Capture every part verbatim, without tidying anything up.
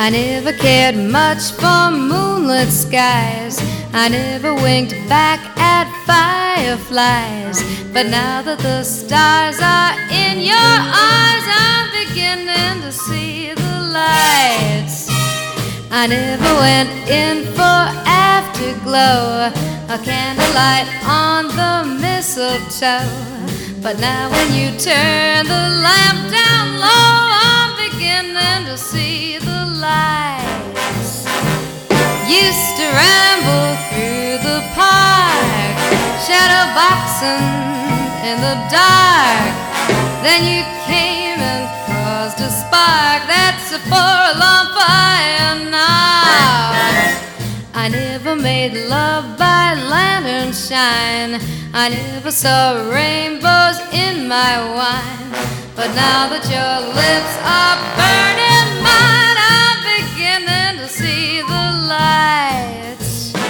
I never cared much for moonlit skies. I never winked back at fireflies. But now that the stars are in your eyes, I'm beginning to see the lights. I never went in for afterglow, a candlelight on the mistletoe. But now when you turn the lamp down low, I'm beginning to see the lights. Used to ramble through the park, shadow boxing in the dark. Then you came and caused a spark that's a forlorn fire now. I never made love by lantern shine. I never saw rainbows in my wine. But now that your lips are burning mine, I'm beginning to see the lights.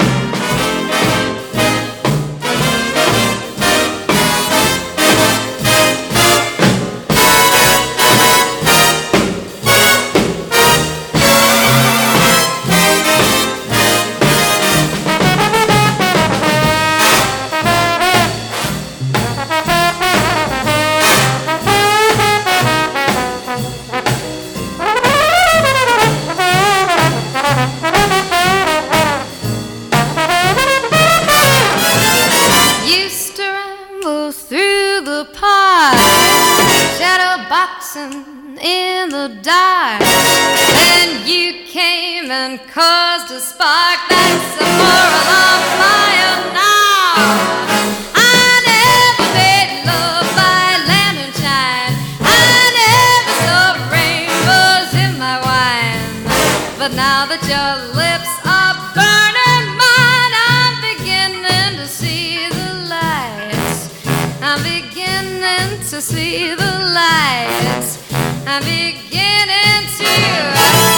Through the park, shadow boxing in the dark. Then you came and caused a spark that's a moral on fire now. I never made love by lantern shine. I never saw rainbows in my wine. But now that your lips are burning mine, I'm beginning to see the lights. I'm beginning to see the lights. I'm beginning to